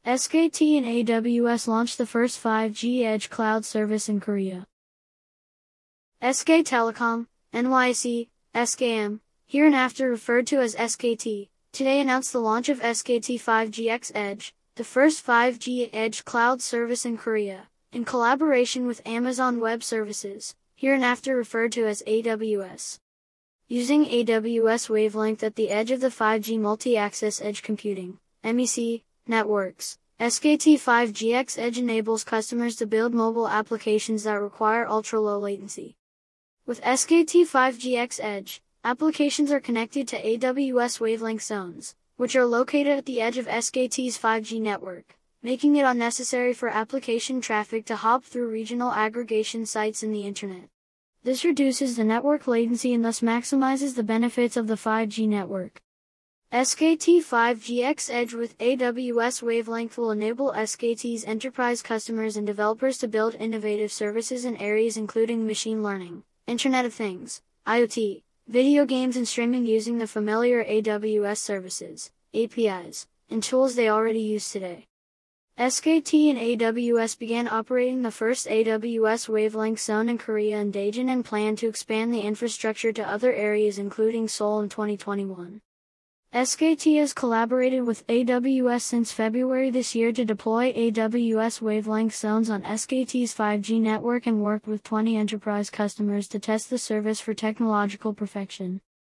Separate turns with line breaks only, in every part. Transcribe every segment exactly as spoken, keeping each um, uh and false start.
S K T and A W S launched the first five G Edge cloud service in Korea. S K Telecom, N Y C, S K M, hereinafter referred to as S K T, today announced the launch of S K T five G X Edge, the first five G Edge cloud service in Korea, in collaboration with Amazon Web Services, hereinafter referred to as A W S. Using A W S wavelength at the edge of the five G multi-access edge computing, M E C, networks, S K T five G X Edge enables customers to build mobile applications that require ultra-low latency. With S K T five G X Edge, applications are connected to A W S wavelength zones, which are located at the edge of S K T's five G network, making it unnecessary for application traffic to hop through regional aggregation sites in the Internet. This reduces the network latency and thus maximizes the benefits of the five G network. S K T five G X Edge with A W S wavelength will enable S K T's enterprise customers and developers to build innovative services in areas including machine learning, Internet of Things, IoT, video games and streaming using the familiar A W S services, A P Is, and tools they already use today. S K T and A W S began operating the first A W S wavelength zone in Korea in Daejeon and plan to expand the infrastructure to other areas including Seoul in twenty twenty-one. S K T has collaborated with A W S since February this year to deploy A W S wavelength zones on S K T's five G network and worked with twenty enterprise customers to test the service for technological perfection.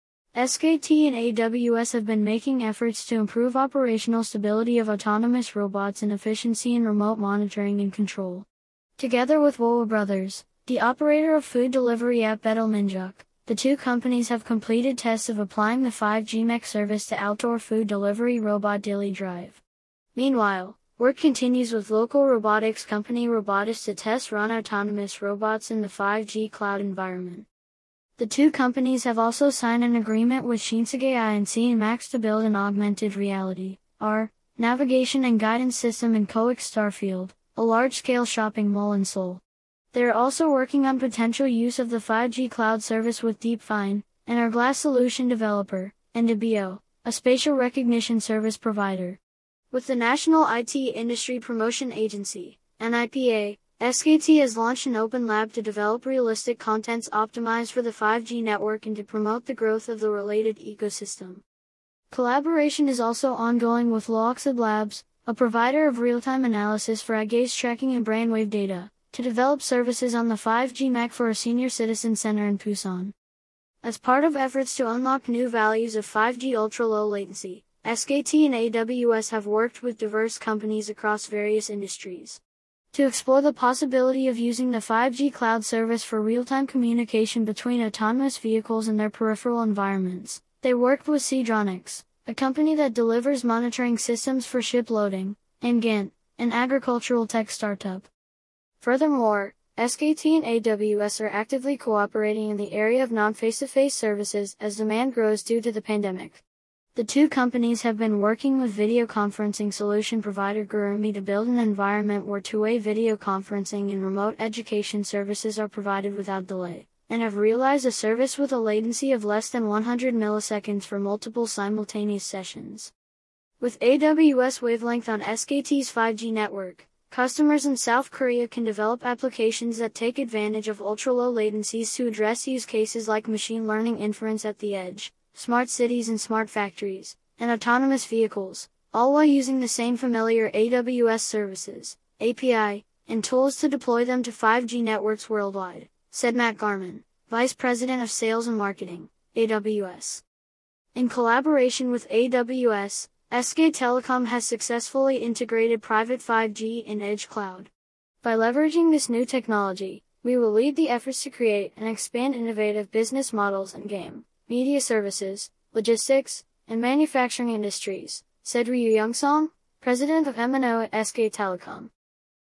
S K T and A W S have been making efforts to improve operational stability of autonomous robots and efficiency in remote monitoring and control. Together with Wowa Brothers, the operator of food delivery app Betelminjuk, the two companies have completed tests of applying the five G M E C service to outdoor food delivery robot Dilly Drive. Meanwhile, work continues with local robotics company Robotis to test run autonomous robots in the five G cloud environment. The two companies have also signed an agreement with Shinsegae and C N Max to build an augmented reality, A R, navigation and guidance system in Coex Starfield, a large-scale shopping mall in Seoul. They are also working on potential use of the five G cloud service with DeepFine, an Hourglass solution developer, and Debio, a spatial recognition service provider. With the National I T Industry Promotion Agency, N I P A, S K T has launched an open lab to develop realistic contents optimized for the five G network and to promote the growth of the related ecosystem. Collaboration is also ongoing with Loxid Labs, a provider of real-time analysis for eye gaze tracking and brainwave data, to develop services on the five G M E C for a senior citizen center in Busan. As part of efforts to unlock new values of five G ultra-low latency, S K T and A W S have worked with diverse companies across various industries to explore the possibility of using the five G cloud service for real-time communication between autonomous vehicles and their peripheral environments. They worked with Seedronics, a company that delivers monitoring systems for ship loading, and Gint, an agricultural tech startup. Furthermore, S K T and A W S are actively cooperating in the area of non-face-to-face services as demand grows due to the pandemic. The two companies have been working with video conferencing solution provider Gurumi to build an environment where two-way video conferencing and remote education services are provided without delay, and have realized a service with a latency of less than one hundred milliseconds for multiple simultaneous sessions. With A W S wavelength on S K T's five G network, customers in South Korea can develop applications that take advantage of ultra-low latencies to address use cases like machine learning inference at the edge, smart cities and smart factories, and autonomous vehicles, all while using the same familiar A W S services, A P I, and tools to deploy them to five G networks worldwide, said Matt Garman, Vice President of Sales and Marketing, A W S. In collaboration with A W S, S K Telecom has successfully integrated private five G and Edge Cloud. By leveraging this new technology, we will lead the efforts to create and expand innovative business models in game, media services, logistics, and manufacturing industries, said Ryu Youngsong, president of M and O at S K Telecom.